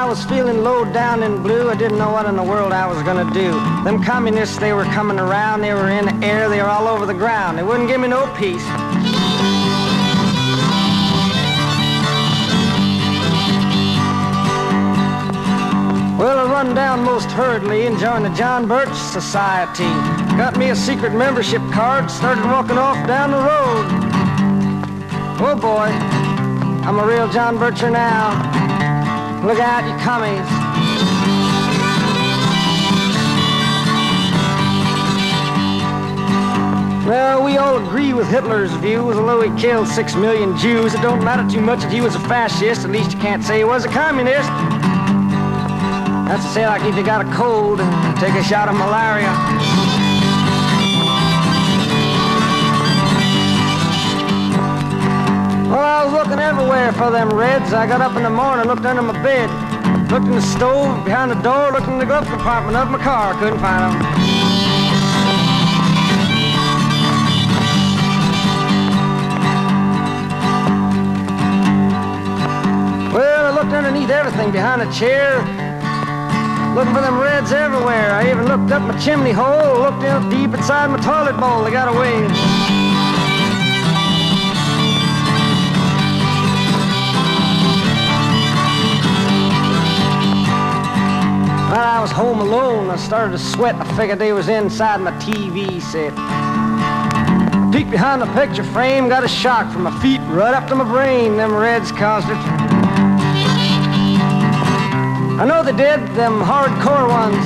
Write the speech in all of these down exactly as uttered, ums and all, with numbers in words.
was feeling low down and blue. I didn't know what in the world I was gonna do. Them communists, they were coming around. They were in the air. They were all over the ground. They wouldn't give me no peace. Well, I run down most hurriedly and joined the John Birch Society. Got me a secret membership card, started walking off down the road. Oh boy, I'm a real John Bircher now. Look out, you commies. Well, we all agree with Hitler's views. Although he killed six million Jews, it don't matter too much if he was a fascist. At least you can't say he was a communist. That's to say, like if you got a cold, take a shot of malaria. Well, I was looking everywhere for them Reds. I got up in the morning, looked under my bed, looked in the stove, behind the door, looked in the glove compartment of my car. Couldn't find them. Well, I looked underneath everything, behind a chair, looking for them Reds everywhere. I even looked up my chimney hole, looked in deep inside my toilet bowl. They got away. When I was home alone, I started to sweat. I figured they was inside my T V set. I peeked behind the picture frame, got a shock from my feet right up to my brain. Them Reds caused it. I know they did, them hardcore ones.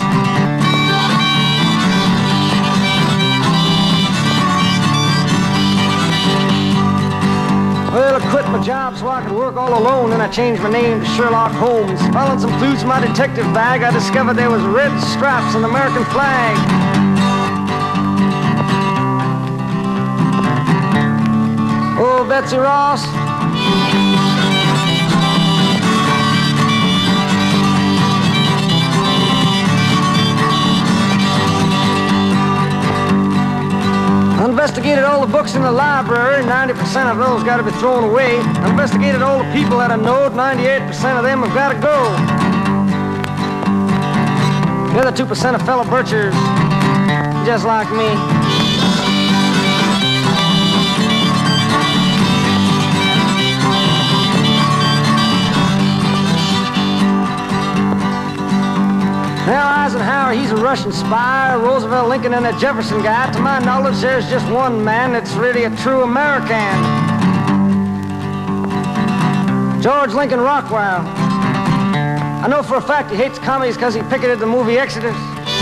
Well, I quit my job so I could work all alone, then I changed my name to Sherlock Holmes. Following some clues in my detective bag, I discovered there was red stripes on the American flag. Oh, Betsy Ross. I investigated all the books in the library, ninety percent of those got to be thrown away. I investigated all the people that I knowed, ninety-eight percent of them have got to go. The other two percent of fellow Birchers, just like me. Now Eisenhower, he's a Russian spy. Roosevelt, Lincoln, and that Jefferson guy. To my knowledge, there's just one man that's really a true American. George Lincoln Rockwell. I know for a fact he hates commies because he picketed the movie Exodus.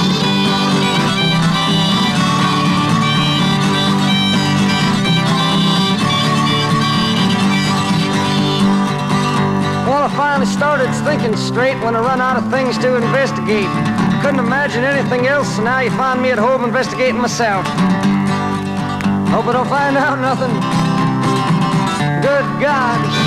Well, I finally started thinking straight when I run out of things to investigate. Couldn't imagine anything else, and now you find me at home investigating myself. Hope I don't find out nothing. Good God.